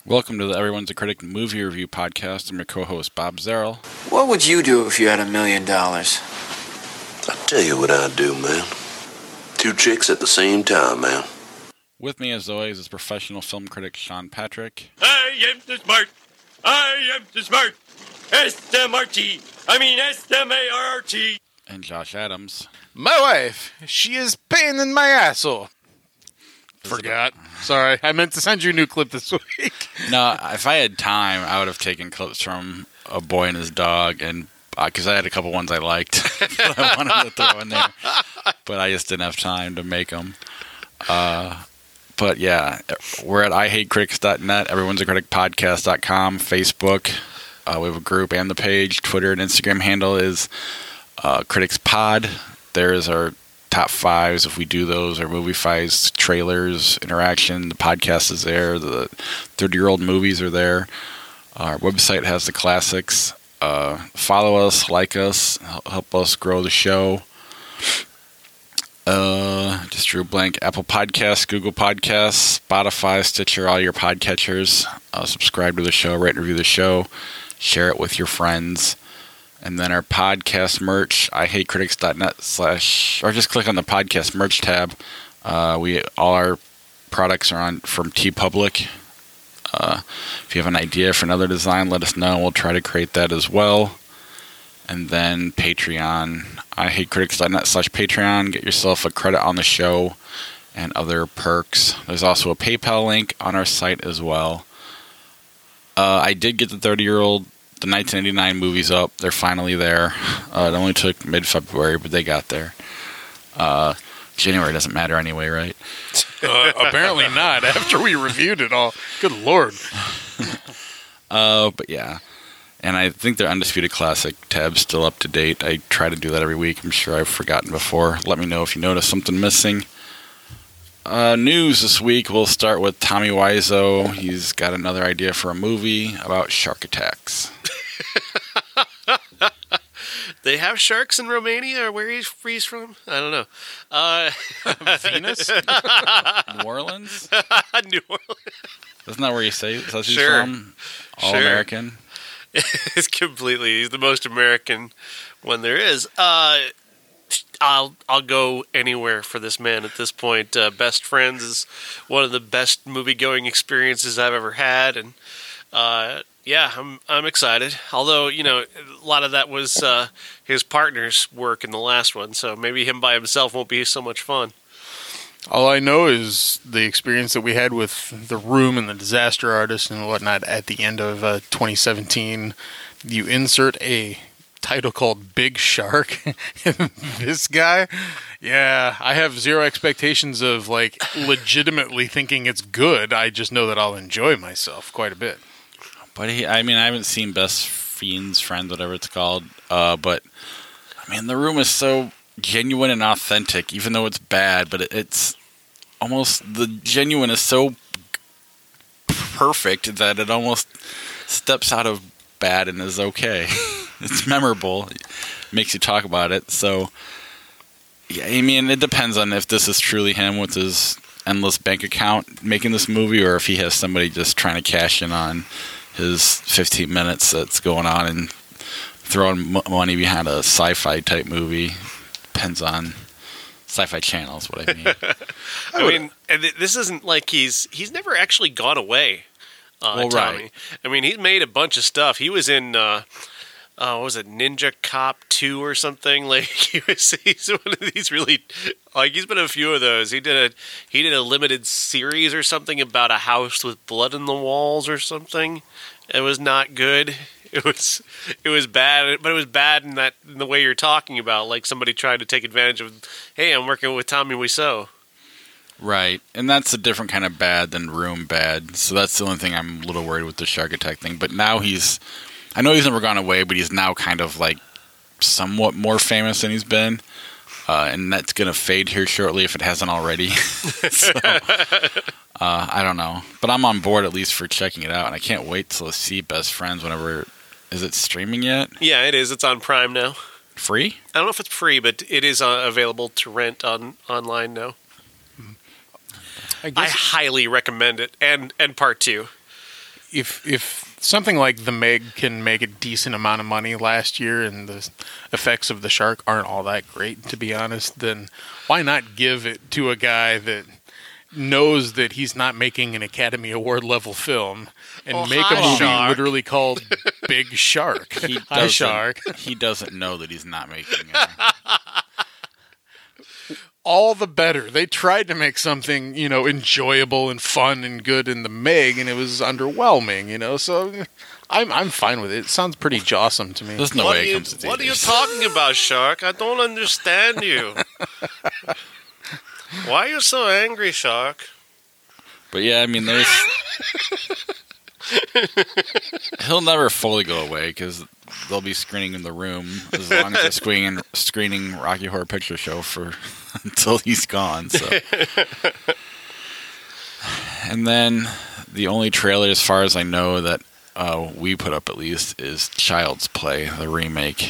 Welcome to the Everyone's a Critic movie review podcast. I'm your co-host, Bob Zerl. What would you do if you had $1 million? I'll tell you what I'd do, man. 2 chicks at the same time, man. With me, as always, is professional film critic Sean Patrick. I am the smart. I am the smart. S-M-R-T. I mean S-M-A-R-T. And Josh Adams. My wife, she is pain in my asshole. Forgot. Sorry, I meant to send you a new clip this week. No, if I had time, I would have taken clips from A Boy and His Dog, and because I had a couple ones I liked that I wanted to throw in there, but I just didn't have time to make them. But yeah, we're at ihatecritics.net, everyone's a critic podcast.com, Facebook. We have a group and the page. Twitter and Instagram handle is Critics Pod. There is our top fives, if we do those, our movie fives, trailers, interaction. The podcast is there. The 30-year-old movies are there. Our website has the classics. Follow us, like us, help us grow the show. Just drew a blank. Apple Podcasts, Google Podcasts, Spotify, Stitcher, all your podcatchers. Subscribe to the show, rate and review the show, share it with your friends. And then our podcast merch, ihatecritics.net / or just click on the podcast merch tab. All our products are from TeePublic. If you have an idea for another design, let us know. We'll try to create that as well. And then Patreon, ihatecritics.net / Patreon. Get yourself a credit on the show and other perks. There's also a PayPal link on our site as well. I did get the 1989 movies up. They're finally there. It only took mid-February, but they got there. January doesn't matter anyway, right? Apparently not, after we reviewed it all. Good Lord. But yeah. And I think their Undisputed Classic tab's still up to date. I try to do that every week. I'm sure I've forgotten before. Let me know if you notice something missing. News this week, we'll start with Tommy Wiseau. He's got another idea for a movie about shark attacks. They have sharks in Romania, or where he's from? I don't know. Venus? New Orleans? New Orleans. Isn't that where you say he's Sure. from? All Sure. American? It's completely. He's the most American one there is. I'll go anywhere for this man at this point. Best Friends is one of the best movie-going experiences I've ever had, and yeah, I'm excited. Although, you know, a lot of that was his partner's work in the last one, so maybe him by himself won't be so much fun. All I know is the experience that we had with The Room and The Disaster Artist and whatnot at the end of 2017. You insert a title called Big Shark. This guy, yeah, I have zero expectations of like legitimately thinking it's good. I just know that I'll enjoy myself quite a bit. But I haven't seen Best Fiends, Friends, whatever it's called. But I mean, The Room is so genuine and authentic, even though it's bad. But it's almost, the genuine is so perfect that it almost steps out of bad and is okay. It's memorable. It makes you talk about it. So, yeah, I mean, it depends on if this is truly him with his endless bank account making this movie, or if he has somebody just trying to cash in on his 15 minutes that's going on and throwing money behind a sci-fi type movie. Depends on Sci-Fi Channel is what I mean. I mean, and this isn't like he's never actually gone away. Well, Tommy. right. I mean, he's made a bunch of stuff. He was in, what was it, Ninja Cop 2 or something? Like he's one of these really, like he's been in a few of those. He did a limited series or something about a house with blood in the walls or something. It was not good. It was bad, but it was bad in the way you're talking about, like somebody trying to take advantage of. Hey, I'm working with Tommy Wiseau. Right, and that's a different kind of bad than Room bad. So that's the only thing I'm a little worried with the shark attack thing. But now I know he's never gone away, but he's now kind of like somewhat more famous than he's been. And that's going to fade here shortly if it hasn't already. So, I don't know. But I'm on board at least for checking it out. And I can't wait to see Best Friends whenever. Is it streaming yet? Yeah, it is. It's on Prime now. Free? I don't know if it's free, but it is available to rent online now. I highly recommend it. And part 2. if something like The Meg can make a decent amount of money last year and the effects of the shark aren't all that great, to be honest, then why not give it to a guy that knows that he's not making an Academy Award level film and make a movie Shark. literally called Big Shark. Hi, Shark. He doesn't know that he's not making it. All the better. They tried to make something, enjoyable and fun and good in The Meg, and it was underwhelming, so I'm fine with it. It sounds pretty jawsome to me. There's no way it comes to What are you theaters. talking about, Shark? I don't understand you. Why are you so angry, Shark? But yeah, I mean, there's... He'll never fully go away because they'll be screening in the room as long as they're screening Rocky Horror Picture Show for until he's gone. So, and then the only trailer, as far as I know, that we put up at least is Child's Play, the remake.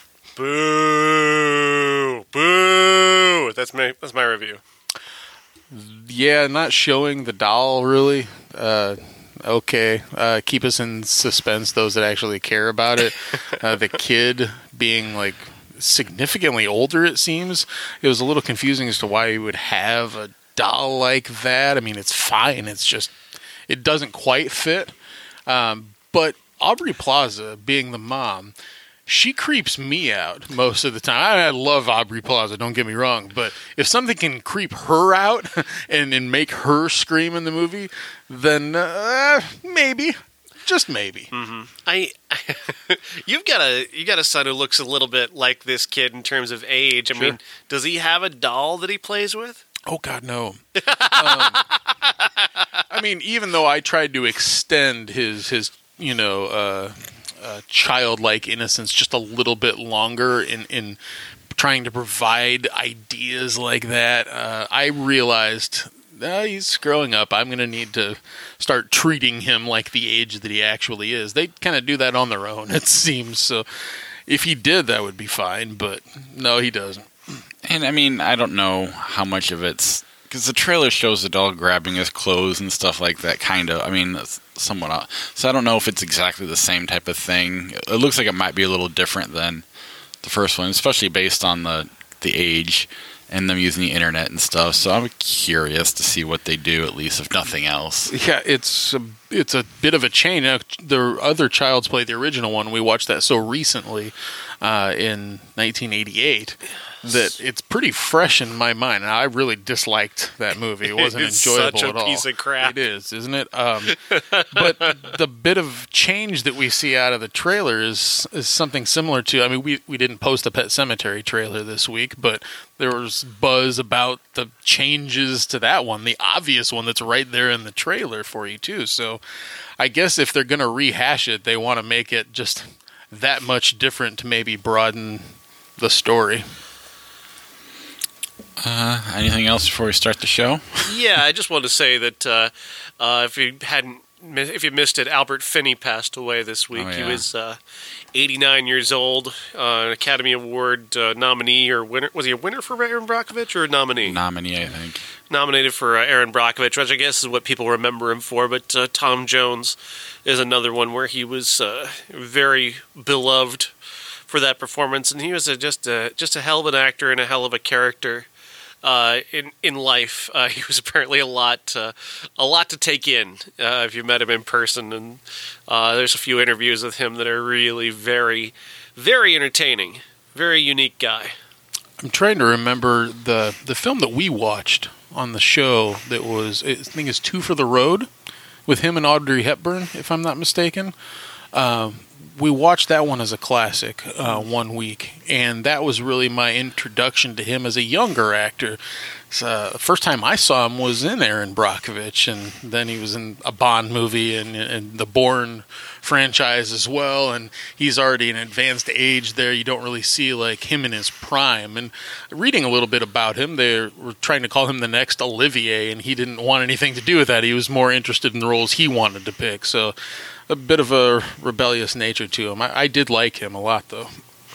Boo! Boo! That's my review. Yeah, not showing the doll, really. Okay. Keep us in suspense, those that actually care about it. The kid being, significantly older, it seems. It was a little confusing as to why you would have a doll like that. I mean, it's fine. It's just, it doesn't quite fit. But Aubrey Plaza, being the mom, she creeps me out most of the time. I love Aubrey Plaza, don't get me wrong, but if something can creep her out and make her scream in the movie, then maybe, just maybe. Mm-hmm. You got a son who looks a little bit like this kid in terms of age. I mean, does he have a doll that he plays with? Oh God, no. I mean, even though I tried to extend his childlike innocence just a little bit longer in trying to provide ideas like that, I realized he's growing up. I'm going to need to start treating him like the age that he actually is. They kind of do that on their own, it seems. So if he did, that would be fine. But no, he doesn't. And I mean, I don't know how much of it's because the trailer shows the doll grabbing his clothes and stuff like that. Kind of. I mean, that's somewhat. So I don't know if it's exactly the same type of thing. It looks like it might be a little different than the first one, especially based on the age and them using the internet and stuff. So I'm curious to see what they do, at least if nothing else. Yeah, it's a bit of a change. The other Child's Play, the original one, we watched that so recently in 1988 that it's pretty fresh in my mind. And I really disliked that movie. It wasn't It's enjoyable such a at all. piece of crap. It is, isn't it? But the bit of change that we see out of the trailer is something similar to. I mean, we didn't post a Pet Sematary trailer this week, but there was buzz about the changes to that one, the obvious one that's right there in the trailer for you too. So I guess if they're going to rehash it, they want to make it just that much different to maybe broaden the story. Anything else before we start the show? Yeah, I just wanted to say that if you missed it, Albert Finney passed away this week. Oh, yeah. He was 89 years old, an Academy Award nominee or winner. Was he a winner for Aaron Brockovich or a nominee? Nominee, I think. Nominated for Aaron Brockovich, which I guess is what people remember him for. But Tom Jones is another one where he was very beloved for that performance, and he was just a hell of an actor and a hell of a character. In life, he was apparently a lot to take in if you met him in person, and there's a few interviews with him that are really very, very entertaining. Very unique guy. I'm trying to remember the film that we watched on the show that was, I think it's Two for the Road with him and Audrey Hepburn, if I'm not mistaken. We watched that one as a classic 1 week, and that was really my introduction to him as a younger actor. The first time I saw him was in Aaron Brockovich, and then he was in a Bond movie and the Bourne franchise as well, and he's already an advanced age there. You don't really see like him in his prime. And reading a little bit about him, they were trying to call him the next Olivier, and he didn't want anything to do with that. He was more interested in the roles he wanted to pick, so a bit of a rebellious nature to him. I did like him a lot, though.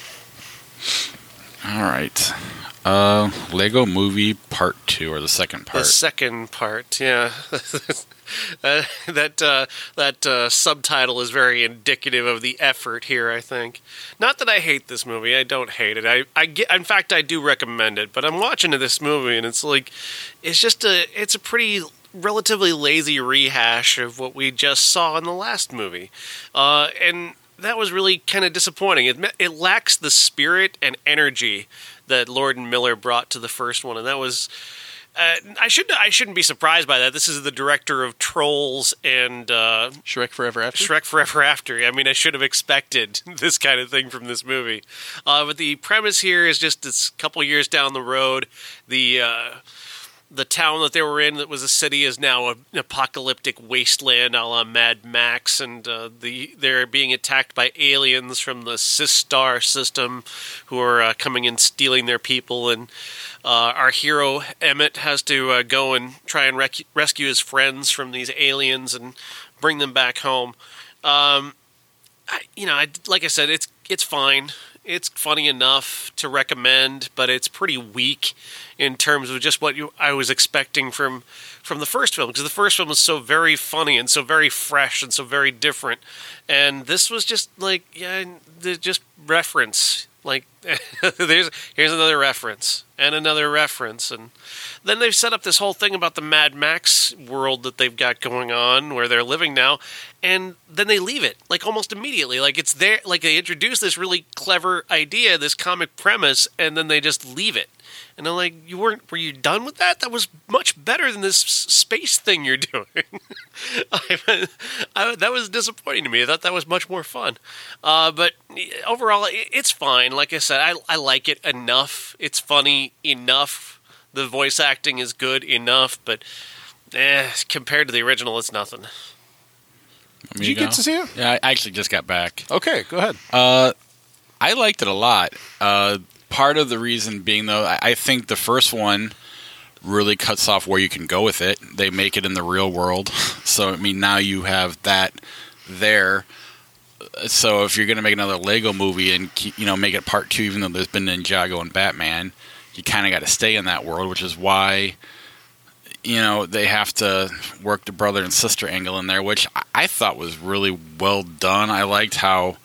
All right. Lego Movie Part 2, or the second part. The second part, yeah. That subtitle is very indicative of the effort here, I think. Not that I hate this movie. I don't hate it. In fact, I do recommend it. But I'm watching this movie, and it's like, it's a pretty relatively lazy rehash of what we just saw in the last movie. And that was really kind of disappointing. It lacks the spirit and energy that Lord and Miller brought to the first one, and that was... I shouldn't be surprised by that. This is the director of Trolls and Shrek Forever After? Shrek Forever After. I mean, I should have expected this kind of thing from this movie. But the premise here is just this couple years down the road, the town that they were in, that was a city, is now an apocalyptic wasteland a la Mad Max, and they're being attacked by aliens from the Sistar system who are coming and stealing their people, and our hero, Emmett, has to go and try and rescue his friends from these aliens and bring them back home. Like I said, it's fine. It's funny enough to recommend, but it's pretty weak in terms of just what I was expecting from the first film, because the first film was so very funny and so very fresh and so very different, and this was just like, just reference. Like, here's another reference and another reference, and then they've set up this whole thing about the Mad Max world that they've got going on where they're living now, and then they leave it like almost immediately. Like, it's there, like they introduce this really clever idea, this comic premise, and then they just leave it. And I'm like, were you done with that? That was much better than this space thing you're doing. That was disappointing to me. I thought that was much more fun. But overall, it's fine. Like I said, I like it enough. It's funny enough. The voice acting is good enough. But compared to the original, it's nothing. Did you get to see it? Yeah, I actually just got back. Okay, go ahead. I liked it a lot. Part of the reason being, though, I think the first one really cuts off where you can go with it. They make it in the real world. So, I mean, now you have that there. So if you're going to make another Lego movie and make it part 2, even though there's been Ninjago and Batman, you kind of got to stay in that world, which is why, they have to work the brother and sister angle in there, which I thought was really well done. I liked how...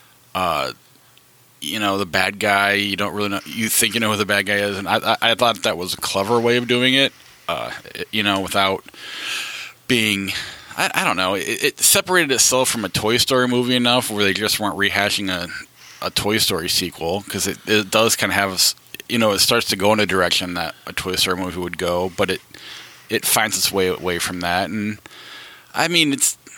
the bad guy, you don't really know. You think you know who the bad guy is, and I thought that was a clever way of doing it. Without being, I don't know. It separated itself from a Toy Story movie enough where they just weren't rehashing a Toy Story sequel, because it does kind of have, it starts to go in a direction that a Toy Story movie would go, but it finds its way away from that, and I mean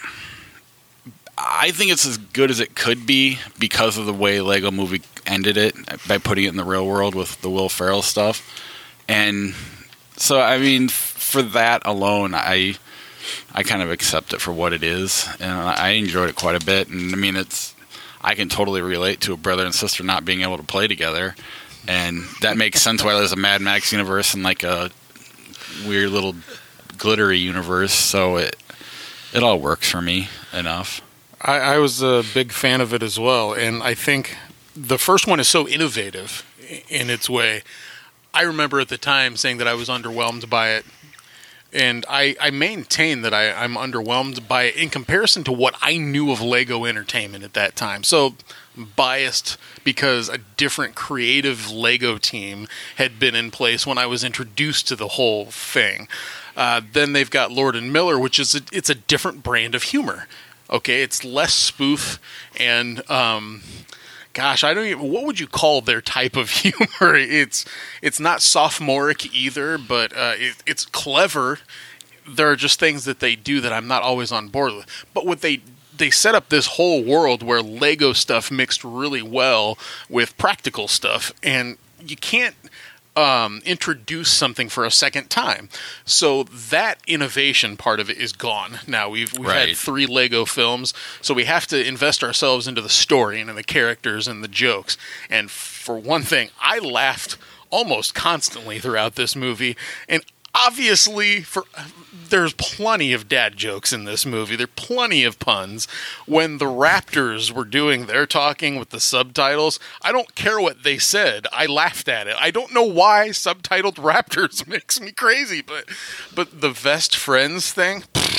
I think it's as good as it could be because of the way Lego Movie ended it by putting it in the real world with the Will Ferrell stuff. And so, I mean, for that alone, I kind of accept it for what it is. And I enjoyed it quite a bit. And I mean, I can totally relate to a brother and sister not being able to play together. And that makes sense why there's a Mad Max universe and like a weird little glittery universe. So it all works for me enough. I was a big fan of it as well, and I think the first one is so innovative in its way. I remember at the time saying that I was underwhelmed by it, and I maintain that I'm underwhelmed by it in comparison to what I knew of Lego Entertainment at that time. So biased because a different creative Lego team had been in place when I was introduced to the whole thing. Then they've got Lord and Miller, which is it's a different brand of humor. Okay, it's less spoof, and gosh, what would you call their type of humor? It's not sophomoric either, but it's clever. There are just things that they do that I'm not always on board with. But what they set up this whole world where Lego stuff mixed really well with practical stuff, and you can't introduce something for a second time. So that innovation part of it is gone. Now we've Right. had 3 Lego films, so we have to invest ourselves into the story and in the characters and the jokes. And for one thing, I laughed almost constantly throughout this movie, and obviously there's plenty of dad jokes in this movie. There are plenty of puns. When the Raptors were doing their talking with the subtitles, I don't care what they said. I laughed at it. I don't know why subtitled Raptors makes me crazy, but the Best Friends thing,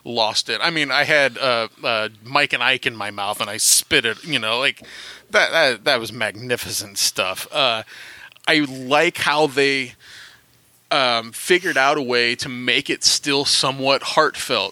lost it. I mean, I had Mike and Ike in my mouth, and I spit it. Like that was magnificent stuff. I like how they figured out a way to make it still somewhat heartfelt.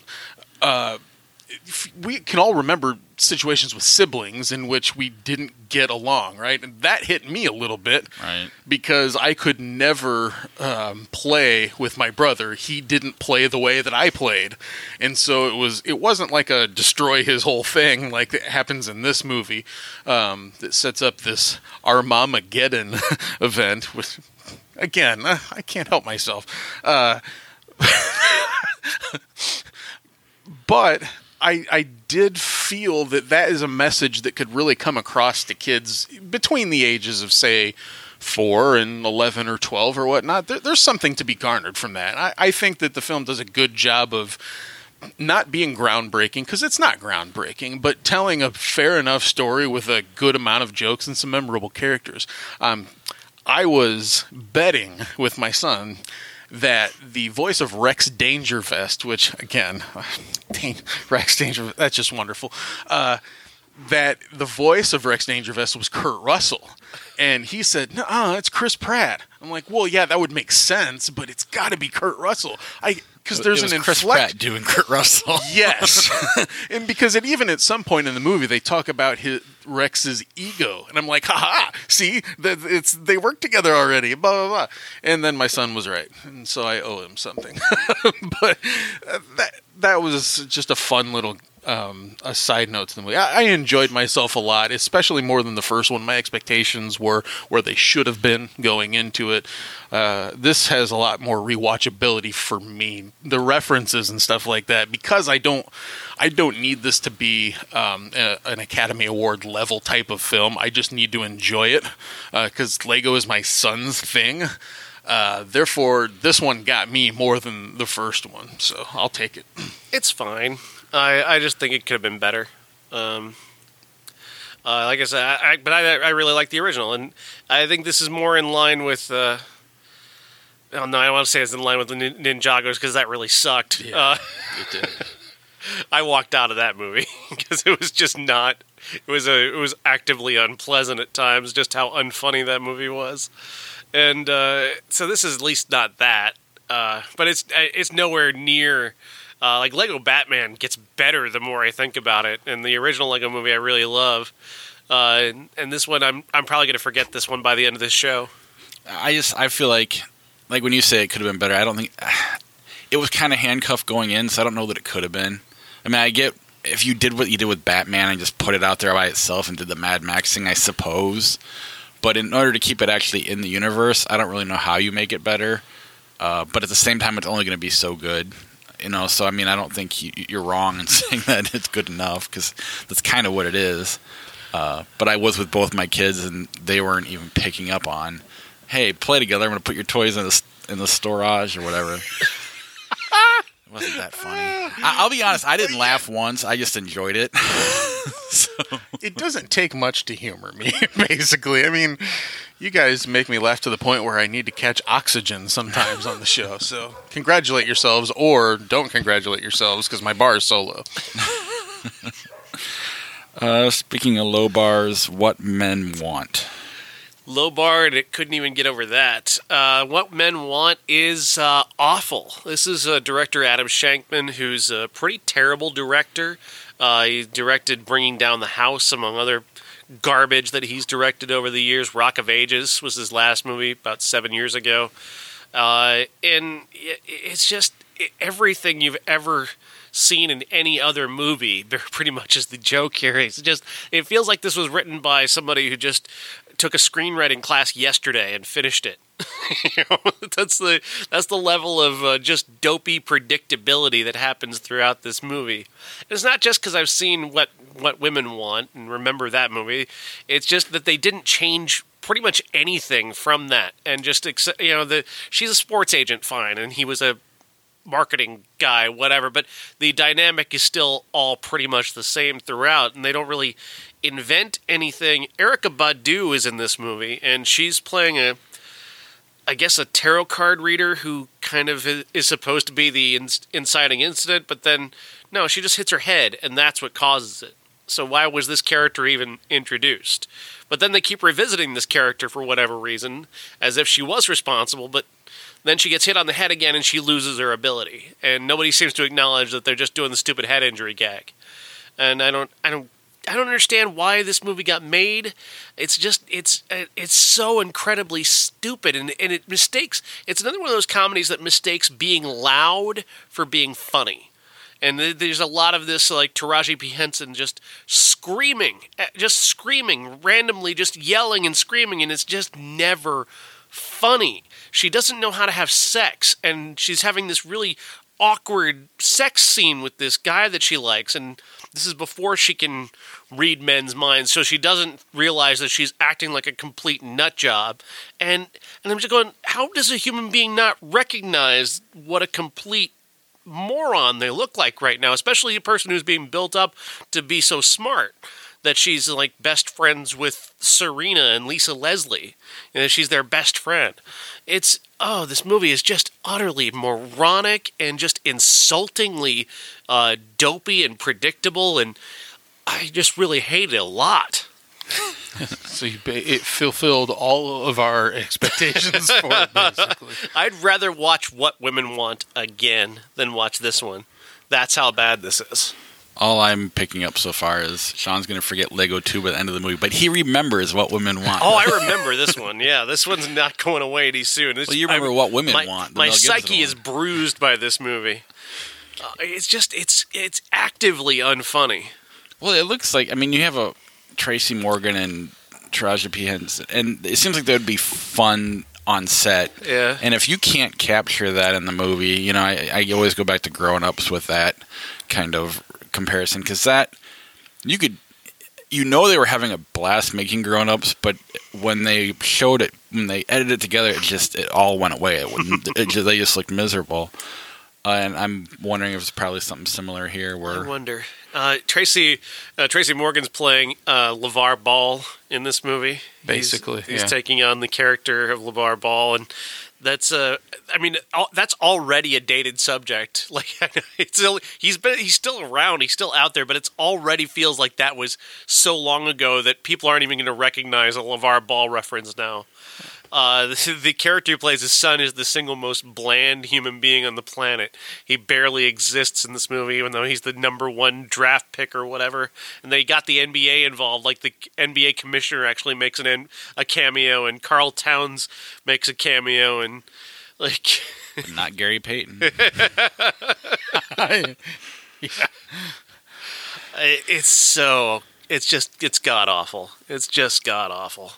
We can all remember situations with siblings in which we didn't get along, right? And that hit me a little bit, right? Because I could never play with my brother. He didn't play the way that I played, and so it wasn't like a destroy his whole thing like that happens in this movie that sets up this Armageddon event. Which, again, I can't help myself, but I did feel that is a message that could really come across to kids between the ages of, say, 4 and 11 or 12 or whatnot. There's something to be garnered from that. I think that the film does a good job of not being groundbreaking, because it's not groundbreaking, but telling a fair enough story with a good amount of jokes and some memorable characters. I was betting with my son that the voice of Rex Dangervest, which, again, Rex Dangervest, that's just wonderful, that the voice of Rex Dangervest was Kurt Russell. And he said, no, it's Chris Pratt. I'm like, well, yeah, that would make sense, but it's got to be Kurt Russell. Because there's an Chris Pratt doing Kurt Russell. Yes. And because even at some point in the movie, they talk about Rex's ego. And I'm like, haha, see, they work together already, blah, blah, blah. And then my son was right. And so I owe him something. But that was just a fun little a side note to the movie. I enjoyed myself a lot, especially more than the first one. My expectations were where they should have been going into it. This has a lot more rewatchability for me. The references and stuff like that, because I don't need this to be an Academy Award level type of film. I just need to enjoy it because Lego is my son's thing. Therefore, this one got me more than the first one, so I'll take it. It's fine. I just think it could have been better. Like I said, I really like the original, and I think this is more in line with. Oh no, I don't want to say it's in line with the Ninjagos because that really sucked. Yeah, it did. I walked out of that movie because it was just not. It was actively unpleasant at times, just how unfunny that movie was, and so this is at least not that. But it's nowhere near. Like Lego Batman gets better the more I think about it, and the original Lego movie I really love, and this one I'm probably going to forget this one by the end of this show. I feel like when you say it could have been better, I don't think it was kind of handcuffed going in, so I don't know that it could have been. I mean, I get if you did what you did with Batman and just put it out there by itself and did the Mad Max thing, I suppose. But in order to keep it actually in the universe, I don't really know how you make it better. But at the same time, it's only going to be so good. So I mean, I don't think you're wrong in saying that it's good enough, because that's kind of what it is. But I was with both my kids, and they weren't even picking up on, hey, play together. I'm going to put your toys in the storage or whatever. It wasn't that funny. I'll be honest, I didn't laugh once. I just enjoyed it. So. It doesn't take much to humor me, basically. I mean, you guys make me laugh to the point where I need to catch oxygen sometimes on the show. So congratulate yourselves, or don't congratulate yourselves, because my bar is so low. Speaking of low bars, What Men Want. Low bar, and it couldn't even get over that. What Men Want is awful. This is director Adam Shankman, who's a pretty terrible director. He directed Bringing Down the House, among other garbage that he's directed over the years. Rock of Ages was his last movie about 7 years ago. And it's just everything you've ever seen in any other movie pretty much is the joke here. It feels like this was written by somebody who just took a screenwriting class yesterday and finished it. That's the level of just dopey predictability that happens throughout this movie. And it's not just because I've seen What Women Want and remember that movie. It's just that they didn't change pretty much anything from that, and just she's a sports agent, fine, and he was a marketing guy, whatever, but the dynamic is still all pretty much the same throughout, and they don't really invent anything. Erykah Badu is in this movie, and she's playing I guess, a tarot card reader who kind of is supposed to be the inciting incident, but then, no, she just hits her head, and that's what causes it. So why was this character even introduced? But then they keep revisiting this character for whatever reason, as if she was responsible, but then she gets hit on the head again and she loses her ability. And nobody seems to acknowledge that they're just doing the stupid head injury gag. And I don't understand why this movie got made. It's so incredibly stupid, and it mistakes. It's another one of those comedies that mistakes being loud for being funny. And there's a lot of this, like Taraji P. Henson just screaming, randomly, just yelling and screaming, and it's just never funny. She doesn't know how to have sex, and she's having this really awkward sex scene with this guy that she likes, and this is before she can read men's minds, so she doesn't realize that she's acting like a complete nut job. And I'm just going, how does a human being not recognize what a complete moron they look like right now, especially a person who's being built up to be so smart, that she's like best friends with Serena and Lisa Leslie, and she's their best friend. This movie is just utterly moronic and just insultingly dopey and predictable, and I just really hate it a lot. So it fulfilled all of our expectations for it, basically. I'd rather watch What Women Want again than watch this one. That's how bad this is. All I'm picking up so far is Sean's going to forget Lego 2 by the end of the movie, but he remembers What Women Want. Oh, I remember this one. Yeah, this one's not going away any soon. Well, you remember What Women Want. My psyche is bruised by this movie. It's actively unfunny. Well, it looks like, you have a Tracy Morgan and Taraji P. Henson, and it seems like that would be fun on set. Yeah. And if you can't capture that in the movie, I always go back to Grown Ups with that kind of comparison, because that you could, they were having a blast making Grown Ups, but when they showed it, when they edited it together, it all went away. They just looked miserable. And I'm wondering if it's probably something similar here. Where I wonder. Tracy Morgan's playing LeVar Ball in this movie. Basically, he's taking on the character of LeVar Ball, and that's that's already a dated subject. Like he's still around, he's still out there, but it's already feels like that was so long ago that people aren't even going to recognize a LeVar Ball reference now. The character who plays his son is the single most bland human being on the planet. He barely exists in this movie, even though he's the number one draft pick or whatever. And they got the NBA involved. Like, the NBA commissioner actually makes a cameo, and Karl Towns makes a cameo, and like... But not Gary Payton. Yeah. It's god-awful. It's just god-awful.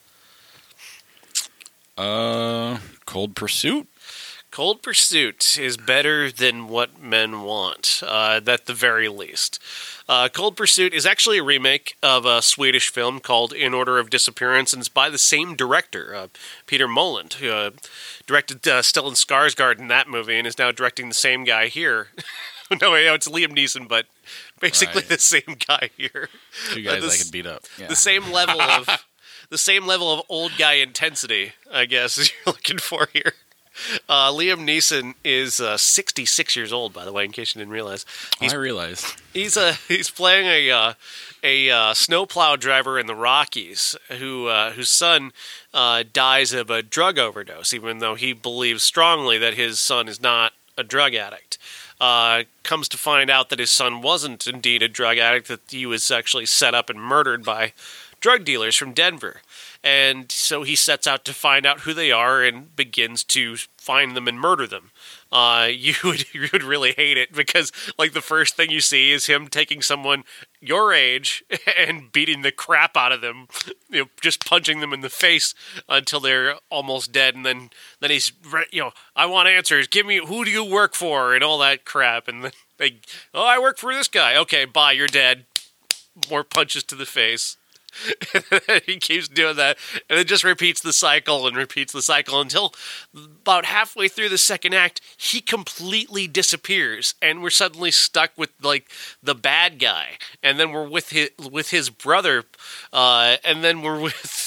Cold Pursuit? Cold Pursuit is better than What Men Want, at the very least. Cold Pursuit is actually a remake of a Swedish film called In Order of Disappearance, and it's by the same director, Peter Moland, who directed Stellan Skarsgård in that movie, and is now directing the same guy here. No, it's Liam Neeson, but basically the same guy here. Two guys I could beat up. Yeah. The same level of... The same level of old guy intensity, I guess, as you're looking for here. Liam Neeson is 66 years old, by the way, in case you didn't realize. I realized. He's playing a snowplow driver in the Rockies whose son dies of a drug overdose, even though he believes strongly that his son is not a drug addict. Comes to find out that his son wasn't indeed a drug addict, that he was actually set up and murdered by drug dealers from Denver. And so he sets out to find out who they are and begins to find them and murder them. You would really hate it, because like the first thing you see is him taking someone your age and beating the crap out of them, just punching them in the face until they're almost dead. And then he's, I want answers. Give me, who do you work for? And all that crap. And then I work for this guy. Okay, bye, you're dead. More punches to the face. He keeps doing that, and it just repeats the cycle until about halfway through the second act, he completely disappears, and we're suddenly stuck with like the bad guy, and then we're with his brother, and then we're with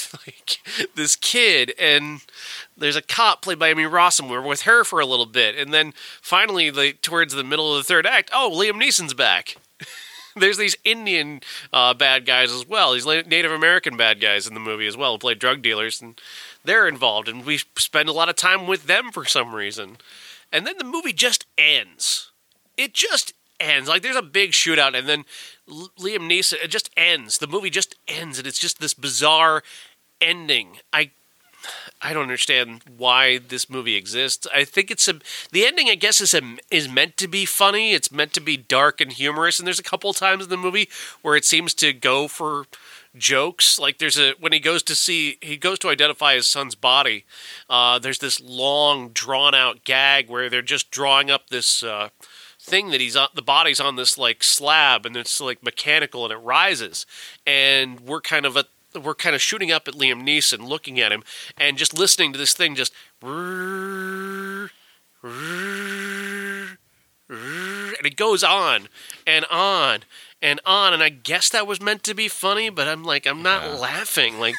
with like this kid, and there's a cop played by Amy Rossum. We're with her for a little bit, and then finally, towards the middle of the third act, Liam Neeson's back. There's these Indian bad guys as well. These Native American bad guys in the movie as well, who play drug dealers, and they're involved, and we spend a lot of time with them for some reason. And then the movie just ends. It just ends. Like, there's a big shootout, and then Liam Neeson, it just ends. The movie just ends, and it's just this bizarre ending. I don't understand why this movie exists. I think the ending, I guess, is meant to be funny. It's meant to be dark and humorous. And there's a couple of times in the movie where it seems to go for jokes. Like when he goes to identify his son's body. There's this long, drawn out gag where they're just drawing up this thing that he's on. The body's on this like slab, and it's like mechanical, and it rises. And we're kind of shooting up at Liam Neeson, looking at him, and just listening to this thing just... And it goes on, and on, and on, and I guess that was meant to be funny, but I'm not laughing. Like...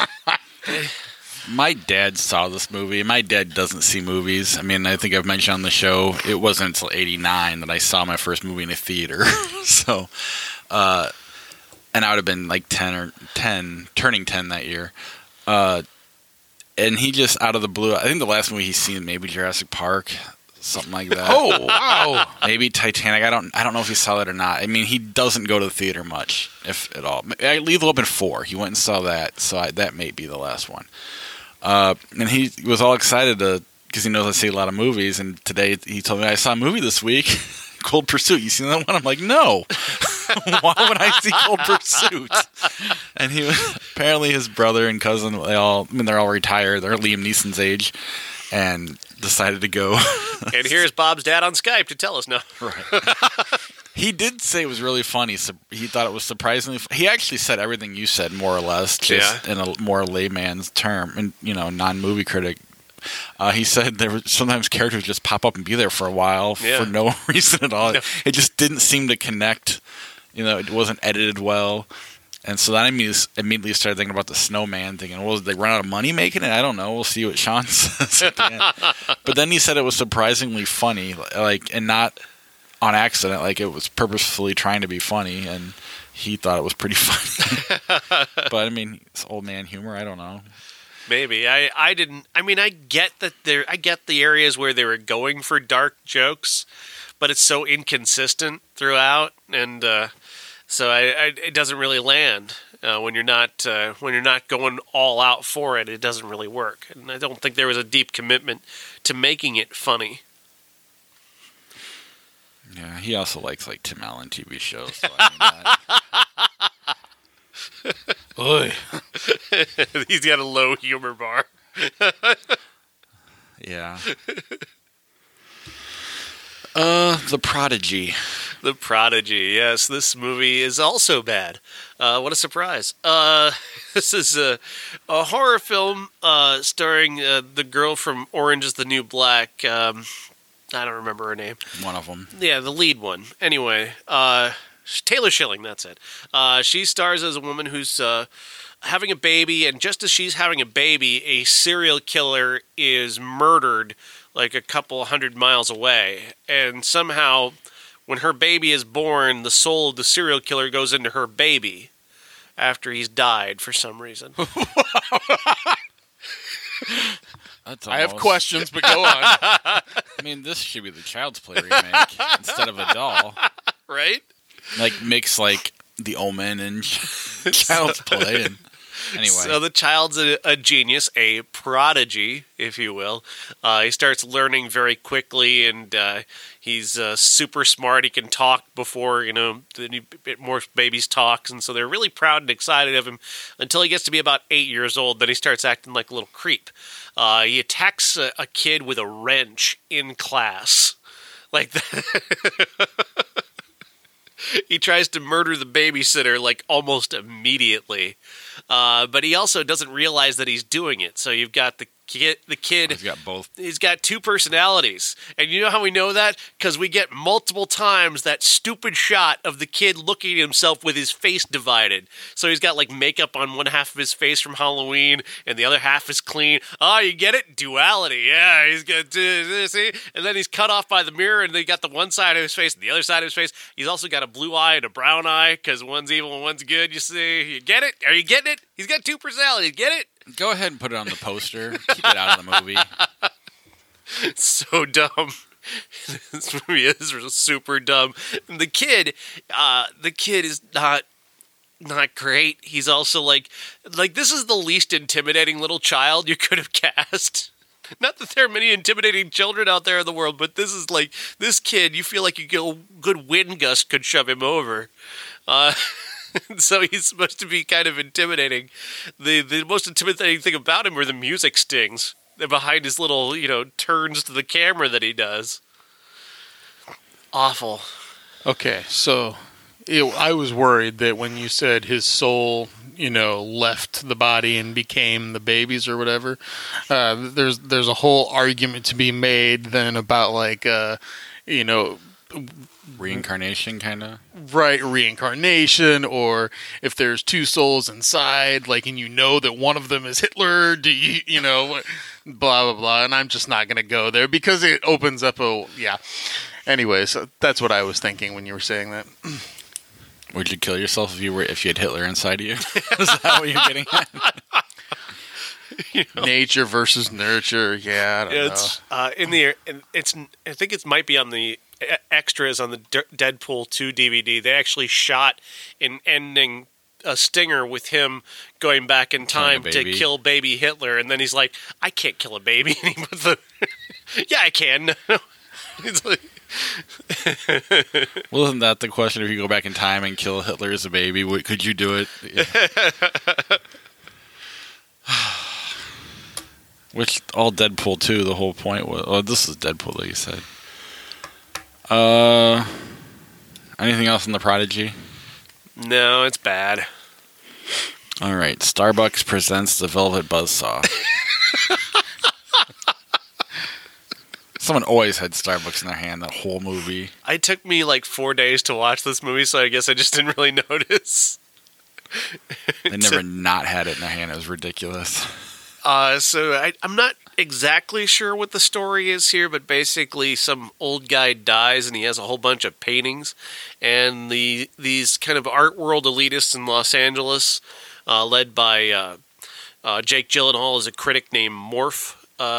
My dad saw this movie. My dad doesn't see movies. I mean, I think I've mentioned on the show, it wasn't until 1989 that I saw my first movie in a theater. So... and I would have been like 10, turning 10 that year. And he just, out of the blue, I think the last movie he's seen, maybe Jurassic Park, something like that. Oh, wow. Maybe Titanic. I don't know if he saw that or not. I mean, he doesn't go to the theater much, if at all. Lethal Weapon 4, he went and saw that, so that may be the last one. And he was all excited because he knows I see a lot of movies, and today he told me, I saw a movie this week, Cold Pursuit. You seen that one? I'm like, no. Why would I see Cold Pursuit? And apparently his brother and cousin, they're all retired. They're Liam Neeson's age, and decided to go. And here's Bob's dad on Skype to tell us now. Right. He did say it was really funny. So he thought it was surprisingly. He actually said everything you said, more or less, just in a more layman's term, and non-movie critic. He said there were sometimes characters just pop up and be there for a while for no reason at all. No. It just didn't seem to connect. It wasn't edited well. And so then I immediately started thinking about the snowman, thinking, well, did they run out of money making it? I don't know. We'll see what Sean says at the end. But then he said it was surprisingly funny, and not on accident. Like, it was purposefully trying to be funny, and he thought it was pretty funny. But, I mean, it's old man humor. I don't know. Maybe. I didn't. I mean, I get that I get the areas where they were going for dark jokes, but it's so inconsistent throughout, and so it doesn't really land when you're not going all out for it. It doesn't really work, and I don't think there was a deep commitment to making it funny. Yeah, he also likes Tim Allen TV shows. So I mean, Oy. He's got a low humor bar. Yeah. The Prodigy. The Prodigy, yes. This movie is also bad. What a surprise. This is a horror film starring the girl from Orange is the New Black. I don't remember her name. One of them. Yeah, the lead one. Anyway, Taylor Schilling, that's it. She stars as a woman who's having a baby, and just as she's having a baby, a serial killer is murdered like a couple 100 miles away. And somehow, when her baby is born, the soul of the serial killer goes into her baby after he's died for some reason. I have questions, but go on. I mean, this should be the Child's Play remake instead of a doll. Right? Mix The Omen and Child's Play. And anyway. So the child's a genius, a prodigy, if you will. He starts learning very quickly, and he's super smart. He can talk before, more babies talks, and so they're really proud and excited of him until he gets to be about 8 years old. Then he starts acting like a little creep. He attacks a kid with a wrench in class. Like that. He tries to murder the babysitter almost immediately. But he also doesn't realize that he's doing it. So you've got the the kid. He's got both. He's got two personalities. And you know how we know that? Because we get multiple times that stupid shot of the kid looking at himself with his face divided. So he's got like makeup on one half of his face from Halloween, and the other half is clean. Oh, you get it? Duality. Yeah, he's got see? And then he's cut off by the mirror, and they got the one side of his face and the other side of his face. He's also got a blue eye and a brown eye, because one's evil and one's good, you see. You get it? Are you getting it? He's got two personalities. Get it? Go ahead and put it on the poster. Keep it out of the movie. It's so dumb. This movie is super dumb. And the kid is not great. He's also like this is the least intimidating little child you could have cast. Not that there are many intimidating children out there in the world, but this is like this kid. You feel like a good wind gust could shove him over. So he's supposed to be kind of intimidating. The most intimidating thing about him are the music stings behind his little, turns to the camera that he does. Awful. Okay, so I was worried that when you said his soul, left the body and became the babies or whatever, there's a whole argument to be made then about Reincarnation, kind of. Right, reincarnation, or if there's two souls inside, and that one of them is Hitler, do you, blah, blah, blah, and I'm just not going to go there because it opens up Anyways, that's what I was thinking when you were saying that. Would you kill yourself if you had Hitler inside of you? Is that what you're getting at? Nature versus nurture, I don't know. I think it might be on the extras on the Deadpool 2 DVD. They actually shot an ending a stinger with him going back in time to kill baby Hitler, and then he's like, I can't kill a baby. And he put yeah, I can. It's like, well, isn't that the question? If you go back in time and kill Hitler as a baby, could you do it? Yeah. Which all Deadpool 2, the whole point was. Oh, this is Deadpool, like you said. Anything else on The Prodigy? No, it's bad. All right, Starbucks presents the Velvet Buzzsaw. Someone always had Starbucks in their hand that whole movie. It took me 4 days to watch this movie, so I guess I just didn't really notice. They never not had it in their hand. It was ridiculous. So I'm not exactly sure what the story is here, but basically some old guy dies and he has a whole bunch of paintings, and these kind of art world elitists in Los Angeles, led by Jake Gyllenhaal, is a critic named Morph.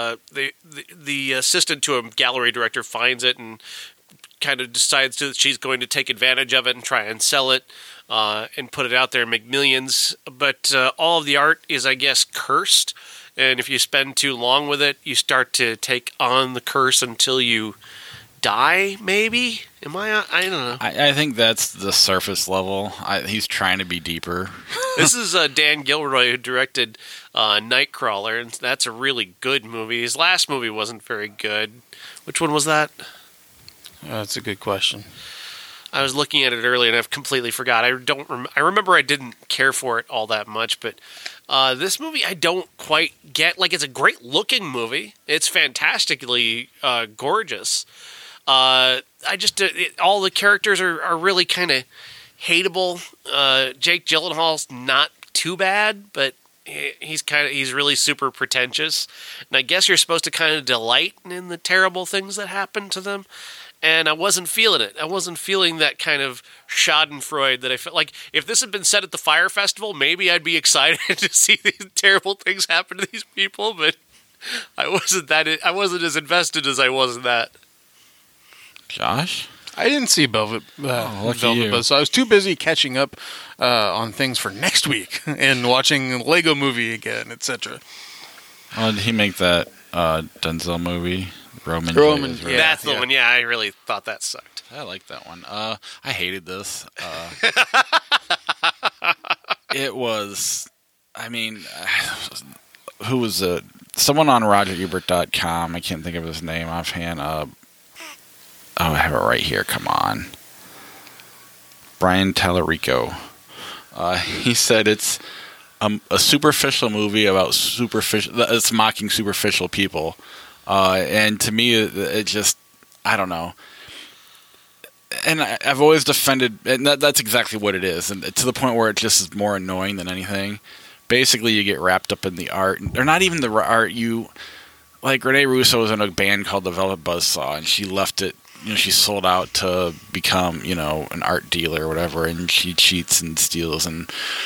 The assistant to a gallery director finds it and kind of decides that she's going to take advantage of it and try and sell it and put it out there and make millions. But all of the art is, I guess, cursed. And if you spend too long with it, you start to take on the curse until you die, maybe? I don't know. I think that's the surface level. He's trying to be deeper. This is Dan Gilroy, who directed Nightcrawler, and that's a really good movie. His last movie wasn't very good. Which one was that? That's a good question. I was looking at it earlier, and I've completely forgot. I remember I didn't care for it all that much, but this movie I don't quite get. It's a great-looking movie. It's fantastically gorgeous. All the characters are really kind of hateable. Jake Gyllenhaal's not too bad, but he's really super pretentious. And I guess you're supposed to kind of delight in the terrible things that happen to them. And I wasn't feeling it. I wasn't feeling that kind of schadenfreude that I felt like. If this had been set at the Fire Festival, maybe I'd be excited to see these terrible things happen to these people. But I wasn't as invested as I was in that. Josh? I didn't see Velvet Buzz, so I was too busy catching up on things for next week and watching Lego Movie again, etc. Did he make that Denzel movie? Roman, yeah, that's the one. Yeah, I really thought that sucked. I like that one. I hated this. It was, who was it? Someone on RogerEbert.com. I can't think of his name offhand. I have it right here. Come on. Brian Tallarico. He said it's a superficial movie about it's mocking superficial people, and to me, it just, I don't know. And I've always defended, and that's exactly what it is, and to the point where it just is more annoying than anything. Basically, you get wrapped up in the art, or not even the art. Like Rene Russo was in a band called the Velvet Buzzsaw, and she left it. She sold out to become, an art dealer or whatever, and she cheats and steals. And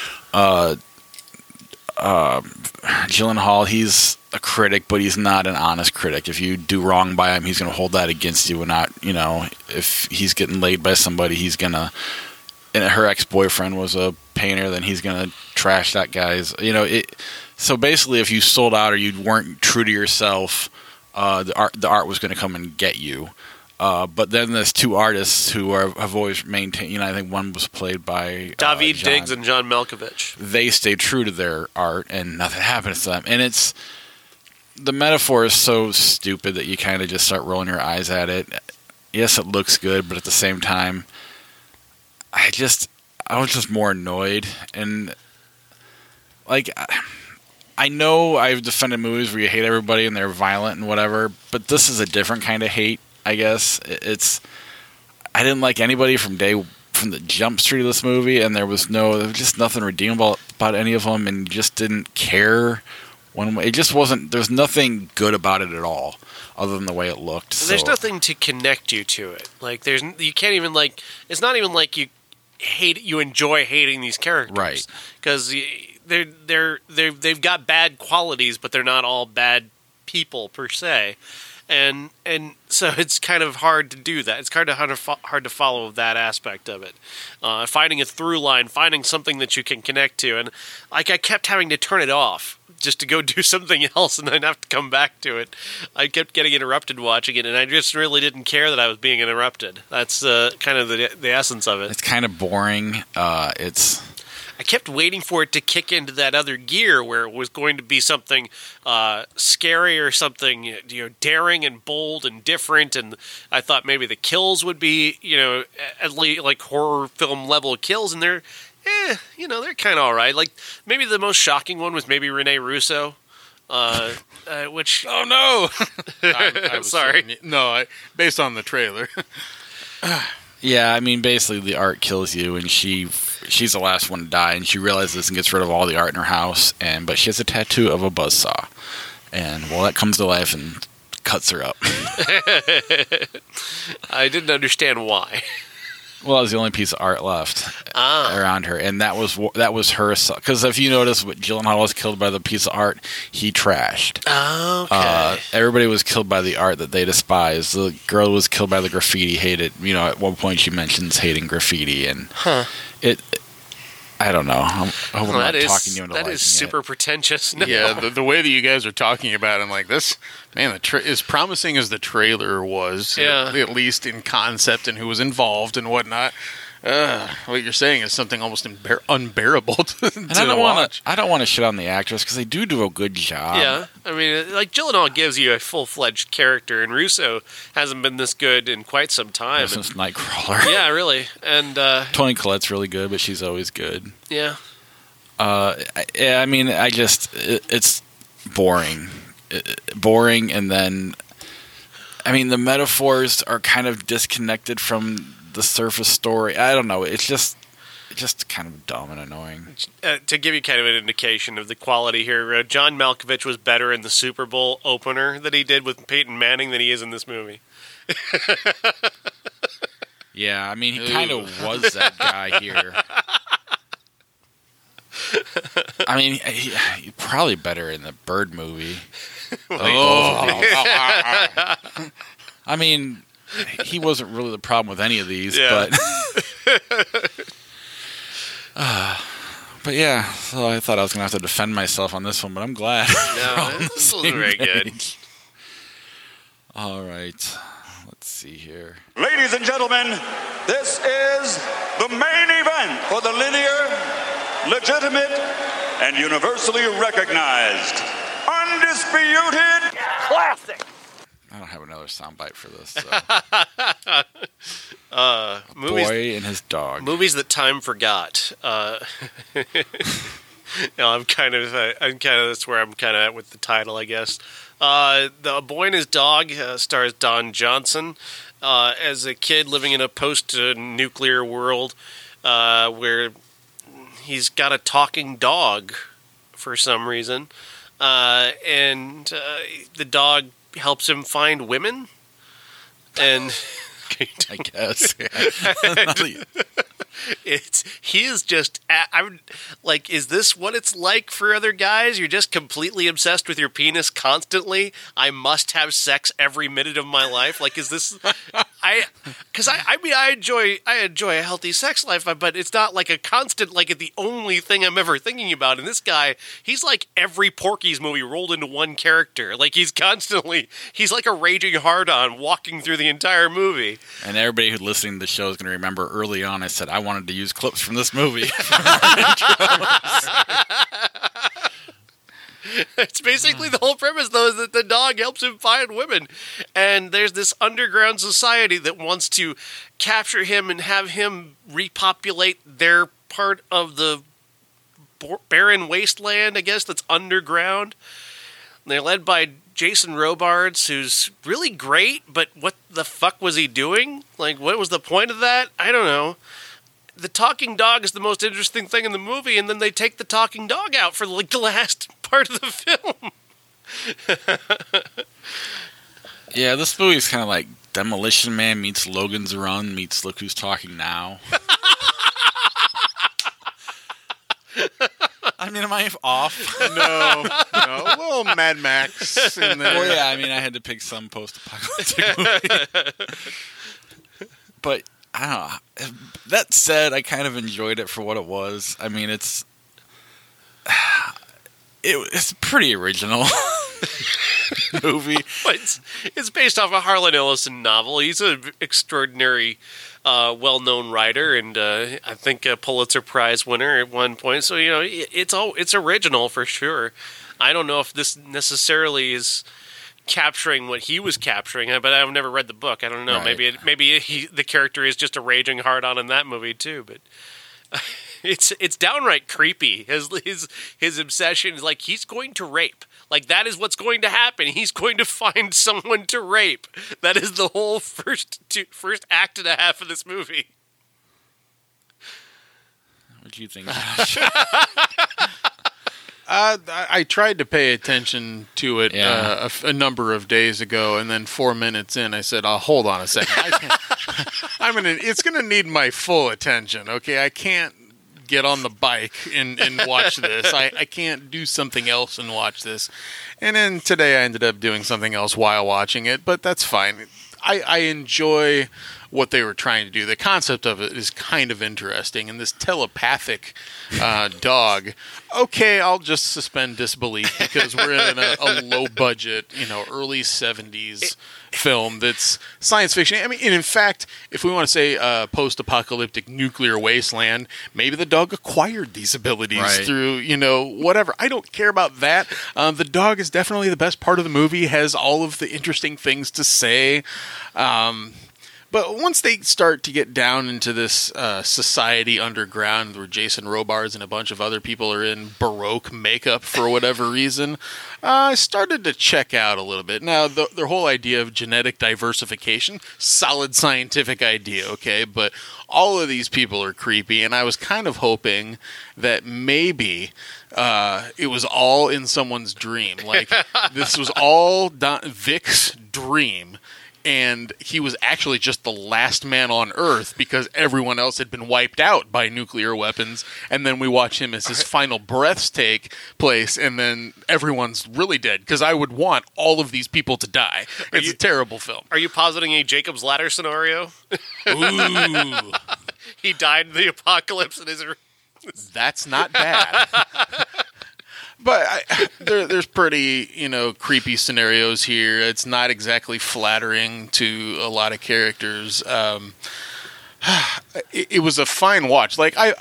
Gyllenhaal, he's a critic, but he's not an honest critic. If you do wrong by him, he's going to hold that against you, and not, if he's getting laid by somebody, he's going to. And her ex-boyfriend was a painter, then he's going to trash that guy's. So basically, if you sold out or you weren't true to yourself, the art was going to come and get you. But then there's two artists who have always maintained. I think one was played by David Diggs and John Malkovich. They stayed true to their art, and nothing happens to them. And the metaphor is so stupid that you kind of just start rolling your eyes at it. Yes, it looks good, but at the same time, I was just more annoyed. And like, I know I've defended movies where you hate everybody and they're violent and whatever, but this is a different kind of hate. I guess I didn't like anybody from the jump street of this movie, and there was just nothing redeemable about any of them, and you just didn't care. It just wasn't. There's nothing good about it at all, other than the way it looked. There's nothing to connect you to it. Like you can't even like. It's not even like you enjoy hating these characters, right? Because they've got bad qualities, but they're not all bad people per se. And so it's kind of hard to do that. It's kind of hard to follow that aspect of it. Finding a through line, finding something that you can connect to. And like I kept having to turn it off just to go do something else and then have to come back to it. I kept getting interrupted watching it, and I just really didn't care that I was being interrupted. That's kind of the essence of it. It's kind of boring. I kept waiting for it to kick into that other gear where it was going to be something scary or something, daring and bold and different. And I thought maybe the kills would be, at least like horror film level kills, and they're kind of all right. Like maybe the most shocking one was maybe Rene Russo. Which oh no, I'm sorry. Based on the trailer. Yeah, I mean, basically the art kills you, and she's the last one to die, and she realizes and gets rid of all the art in her house, but she has a tattoo of a buzzsaw, and that comes to life and cuts her up. I didn't understand why. Well, that was the only piece of art left around her, and that was her. Because if you notice, what Gyllenhaal was killed by the piece of art he trashed. Oh, okay. Everybody was killed by the art that they despised. The girl was killed by the graffiti. Hated. At one point she mentions hating graffiti, and I don't know. I hope I'm not talking you into that is super pretentious. No. Yeah, the way that you guys are talking about it, I'm like, this, man, as promising as the trailer was, at least in concept and who was involved and whatnot, what you're saying is something almost unbearable to watch. I don't want to shit on the actress because they do a good job. Yeah, I mean, like Gyllenhaal gives you a full-fledged character, and Russo hasn't been this good in quite some time. Since Nightcrawler. Yeah, really. And Toni Collette's really good, but she's always good. Yeah. I mean, it's boring. Boring, and then, I mean, the metaphors are kind of disconnected from the surface story. I don't know. It's just kind of dumb and annoying. To give you kind of an indication of the quality here, John Malkovich was better in the Super Bowl opener that he did with Peyton Manning than he is in this movie. Yeah, I mean, he kind of was that guy here. I mean, he's probably better in the Bird movie. I mean, he wasn't really the problem with any of these, but yeah. So I thought I was going to have to defend myself on this one, but I'm glad. No, this was very good. All right, let's see here. Ladies and gentlemen, this is the main event for the linear, legitimate, and universally recognized, undisputed classic. I don't have another soundbite for this. Movies, boy and his dog. Movies that time forgot. No, I'm kind of that's where I'm kind of at with the title, I guess. The Boy and His Dog stars Don Johnson as a kid living in a post-nuclear world where he's got a talking dog for some reason, and the dog helps him find women. And I guess. He is just. I would like. Is this what it's like for other guys? You're just completely obsessed with your penis constantly. I must have sex every minute of my life. Like, is this? Because I mean, I enjoy a healthy sex life, but it's not like a constant. Like the only thing I'm ever thinking about. And this guy, he's like every Porky's movie rolled into one character. Like he's like a raging hard-on walking through the entire movie. And everybody who's listening to the show is going to remember early on I said I wanted to use clips from this movie. It's basically the whole premise, though, is that the dog helps him find women. And there's this underground society that wants to capture him and have him repopulate their part of the barren wasteland, I guess, that's underground. And they're led by Jason Robards, who's really great, but what the fuck was he doing? Like, what was the point of that? I don't know. The talking dog is the most interesting thing in the movie, and then they take the talking dog out for like the last part of the film. Yeah, this movie is kind of like Demolition Man meets Logan's Run meets Look Who's Talking Now. I mean, am I off? No. A little Mad Max in there. Well, yeah, I mean, I had to pick some post-apocalyptic movie. But, I don't know. That said, I kind of enjoyed it for what it was. I mean, it's pretty original movie. But it's based off a Harlan Ellison novel. He's an extraordinary, well-known writer, and I think a Pulitzer Prize winner at one point. So it's original for sure. I don't know if this necessarily is capturing what he was capturing, but I've never read the book. I don't know. Right. Maybe the character is just a raging hard-on in that movie too. But it's downright creepy. His obsession is like he's going to rape. Like that is what's going to happen. He's going to find someone to rape. That is the whole first act and a half of this movie. What do you think, Josh? I tried to pay attention to it a number of days ago, and then 4 minutes in, I said, "Oh, hold on a second. It's gonna need my full attention. Okay, I can't get on the bike and watch this. I can't do something else and watch this." And then today, I ended up doing something else while watching it, but that's fine. I enjoy what they were trying to do. The concept of it is kind of interesting, and this telepathic dog. Okay, I'll just suspend disbelief because we're in a low budget, early 70s film that's science fiction. I mean, and in fact, if we want to say post-apocalyptic nuclear wasteland, maybe the dog acquired these abilities through, whatever. I don't care about that. The dog is definitely the best part of the movie, has all of the interesting things to say. But once they start to get down into this society underground where Jason Robards and a bunch of other people are in Baroque makeup for whatever reason, I started to check out a little bit. Now, their whole idea of genetic diversification, solid scientific idea, okay? But all of these people are creepy, and I was kind of hoping that maybe it was all in someone's dream. Like, this was all Vic's dream. And he was actually just the last man on Earth because everyone else had been wiped out by nuclear weapons. And then we watch him as his final breaths take place, and then everyone's really dead. Because I would want all of these people to die. It's a terrible film. Are you positing a Jacob's Ladder scenario? Ooh. He died in the apocalypse and is... That's not bad. But there's pretty, creepy scenarios here. It's not exactly flattering to a lot of characters. It was a fine watch. Like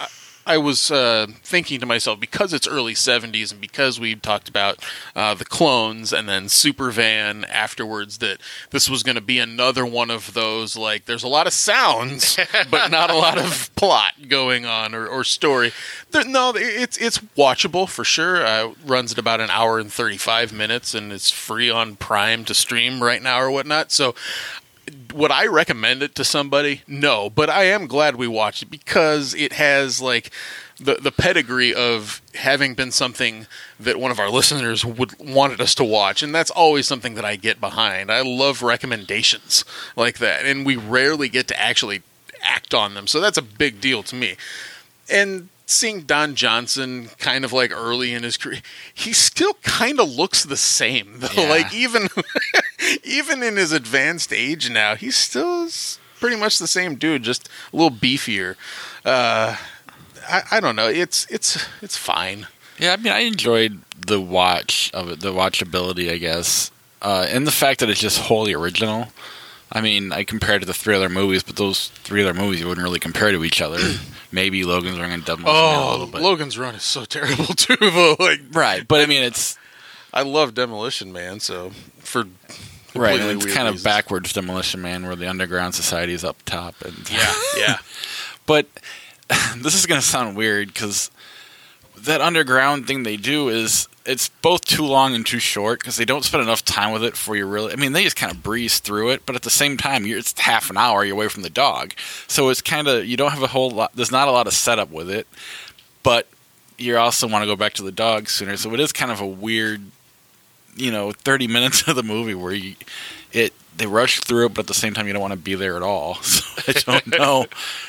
I was thinking to myself, because it's early 70s and because we talked about the Clones and then Supervan afterwards, that this was going to be another one of those, like, there's a lot of sounds, but not a lot of plot going on or story. It's watchable for sure. Runs at about an hour and 35 minutes, and it's free on Prime to stream right now or whatnot. So would I recommend it to somebody? No, but I am glad we watched it because it has like the pedigree of having been something that one of our listeners wanted us to watch, and that's always something that I get behind. I love recommendations like that, and we rarely get to actually act on them, so that's a big deal to me. And seeing Don Johnson kind of like early in his career, he still kind of looks the same though. Yeah. Like even in his advanced age now, he still is pretty much the same dude, just a little beefier. I don't know. It's fine. Yeah, I mean, I enjoyed the watch of it, the watchability, I guess, and the fact that it's just wholly original. I mean, I compared to the three other movies, but those three other movies you wouldn't really compare to each other. Maybe Logan's Run and Demolition Man a little bit. Logan's Run is so terrible too, though. Like, right, but I mean, it's I love Demolition Man, so for right, and completely it's weird kind of reasons. backwards Demolition Man, where the underground society is up top. And Yeah. But this is going to sound weird because that underground thing they do is it's both too long and too short because they don't spend enough time with it for you really. I mean, they just kind of breeze through it, but at the same time, it's half an hour you're away from the dog, so it's kind of you don't have a whole lot. There's not a lot of setup with it, but you also want to go back to the dog sooner. So it is kind of a weird, 30 minutes of the movie where they rush through it, but at the same time you don't want to be there at all. So I don't know.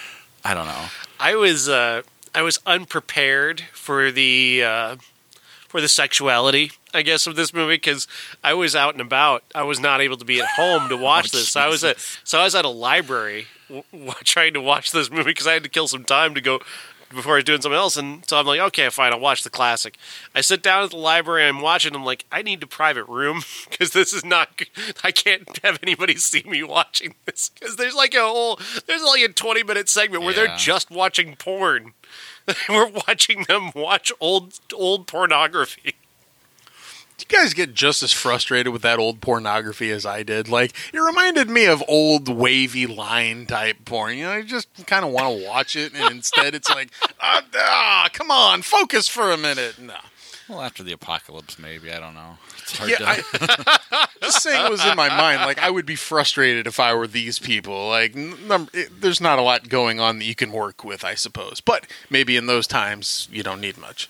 I was unprepared for the sexuality, I guess, of this movie because I was out and about. I was not able to be at home to watch this. So I was at a library trying to watch this movie because I had to kill some time to go before I was doing something else. And so I'm like, okay, fine, I'll watch the classic. I sit down at the library, I'm watching, I'm like, I need a private room because this is not, I can't have anybody see me watching this because there's like a 20-minute segment where they're just watching porn. We're watching them watch old pornography. You guys get just as frustrated with that old pornography as I did. Like, it reminded me of old wavy line type porn. You just kind of want to watch it, and instead it's like, come on, focus for a minute. No. Well, after the apocalypse, maybe. I don't know. It's hard Just saying it was in my mind. Like, I would be frustrated if I were these people. Like, there's not a lot going on that you can work with, I suppose. But maybe in those times, you don't need much.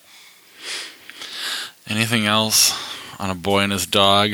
Anything else on A Boy and His Dog?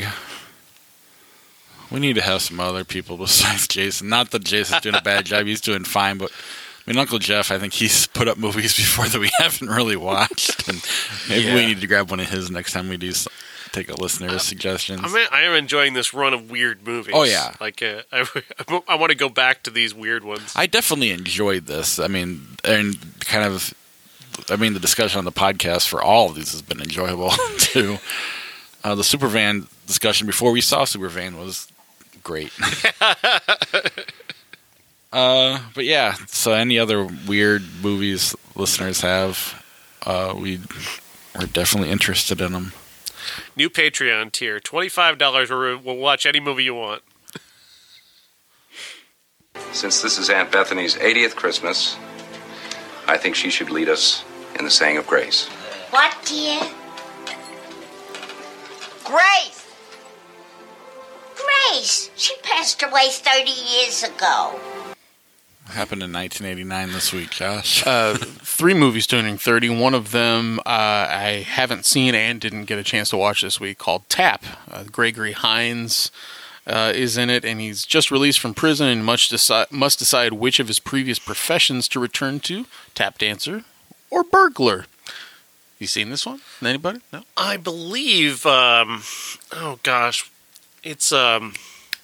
We need to have some other people besides Jason. Not that Jason's doing a bad job. He's doing fine, but Uncle Jeff, I think he's put up movies before that we haven't really watched. And maybe we need to grab one of his next time we do take a listener's suggestions. I am enjoying this run of weird movies. Oh, yeah. Like, I want to go back to these weird ones. I definitely enjoyed this. I mean, and the discussion on the podcast for all of these has been enjoyable, too. The Supervan discussion before we saw Supervan was great. But yeah, so any other weird movies listeners have, we're definitely interested in them. New Patreon tier, $25 where we'll watch any movie you want. Since this is Aunt Bethany's 80th Christmas, I think she should lead us in the saying of grace. What, dear? Grace! Grace! She passed away 30 years ago. Happened in 1989 this week, Josh. 3 movies turning 30. One of them I haven't seen and didn't get a chance to watch this week, called Tap. Gregory Hines is in it, and he's just released from prison and must decide which of his previous professions to return to, tap dancer or burglar. You seen this one? Anybody? No? I believe, it's, now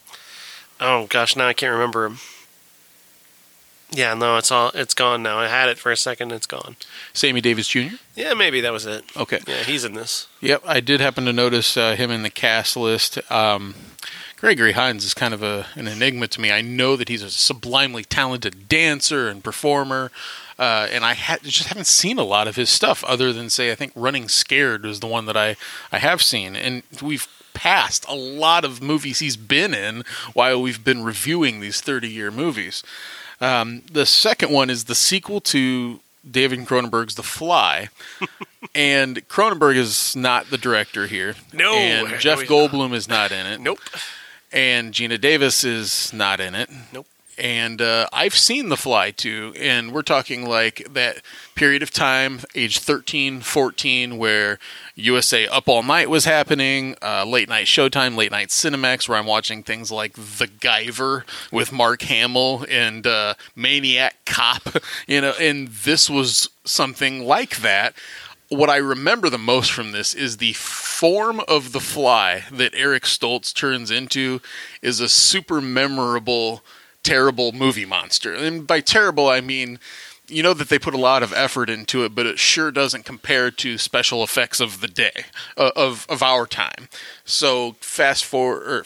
I can't remember him. Yeah, no, it's gone now. I had it for a second, it's gone. Sammy Davis Jr.? Yeah, maybe that was it. Okay. Yeah, he's in this. Yep, I did happen to notice him in the cast list. Gregory Hines is kind of an enigma to me. I know that he's a sublimely talented dancer and performer. and I just haven't seen a lot of his stuff other than, say, I think Running Scared was the one that I have seen. And we've passed a lot of movies he's been in while we've been reviewing these 30-year movies. The second one is the sequel to David Cronenberg's The Fly. And Cronenberg is not the director here. No. And Jeff Goldblum is not in it. Nope. And Gina Davis is not in it. Nope. And I've seen The Fly, too. And we're talking like that period of time, age 13, 14, where USA Up All Night was happening, late night Showtime, late night Cinemax, where I'm watching things like The Guyver with Mark Hamill and Maniac Cop, and this was something like that. What I remember the most from this is the form of the fly that Eric Stoltz turns into is a super memorable, terrible movie monster. And by terrible, I mean, that they put a lot of effort into it, but it sure doesn't compare to special effects of the day, of our time. So fast forward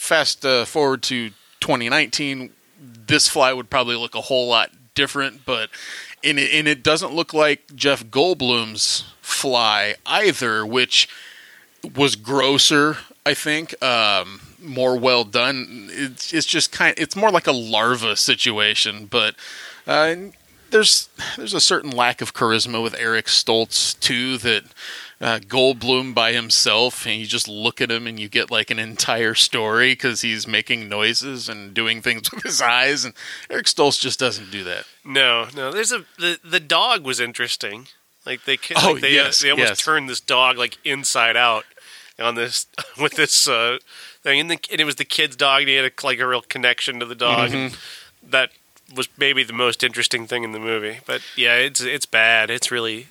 to 2019, this fly would probably look a whole lot different, but it doesn't look like Jeff Goldblum's Fly either, which was grosser, I think, more well done. It's just it's more like a larva situation, but there's a certain lack of charisma with Eric Stoltz too, that Goldblum by himself, and you just look at him and you get like an entire story because he's making noises and doing things with his eyes, and Eric Stoltz just doesn't do that. No. There's the dog was interesting. Like they almost turned this dog like inside out on this with this thing, and it was the kid's dog. And he had a real connection to the dog. Mm-hmm. And that was maybe the most interesting thing in the movie. But yeah, it's bad. It's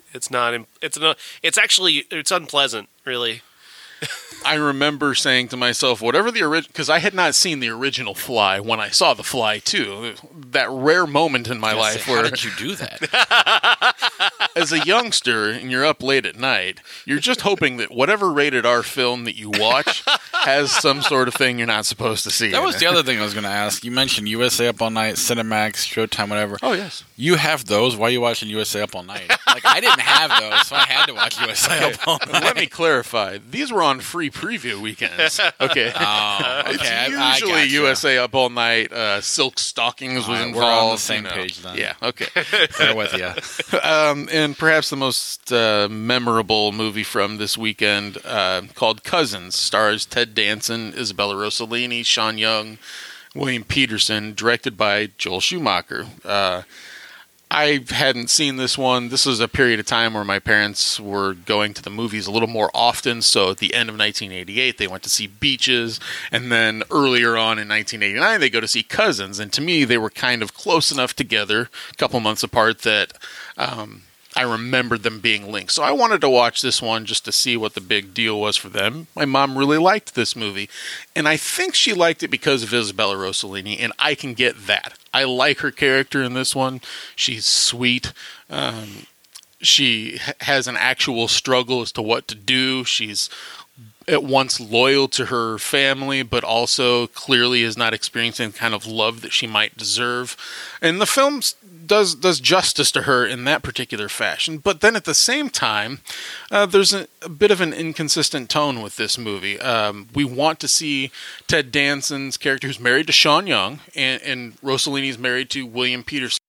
unpleasant, really. I remember saying to myself, whatever the original, because I had not seen the original Fly when I saw The Fly too. That rare moment in my life where, how did you do that? as a youngster and you're up late at night, you're just hoping that whatever rated R film that you watch has some sort of thing you're not supposed to see. That was the other thing I was going to ask. You mentioned USA Up All Night, Cinemax, Showtime, whatever. Oh, yes. You have those? Why are you watching USA Up All Night? Like, I didn't have those, so I had to watch USA Up All Night. Let me clarify. These were on free preview weekends. Okay. Oh, okay. It's usually I gotcha. USA Up All Night, Silk Stockings was involved. We're on the same page then. Yeah, okay. There with you. And perhaps the most memorable movie from this weekend, called Cousins, stars Ted Danson, Isabella Rossellini, Sean Young, William Peterson, directed by Joel Schumacher. I hadn't seen this one. This was a period of time where my parents were going to the movies a little more often. So at the end of 1988, they went to see Beaches. And then earlier on in 1989, they go to see Cousins. And to me, they were kind of close enough together, a couple months apart, that I remembered them being linked. So I wanted to watch this one just to see what the big deal was for them. My mom really liked this movie. And I think she liked it because of Isabella Rossellini, and I can get that. I like her character in this one. She's sweet. She has an actual struggle as to what to do. She's at once loyal to her family, but also clearly is not experiencing the kind of love that she might deserve. And the film does justice to her in that particular fashion. But then at the same time, there's a bit of an inconsistent tone with this movie. We want to see Ted Danson's character, who's married to Sean Young, and Rossellini's married to William Peterson.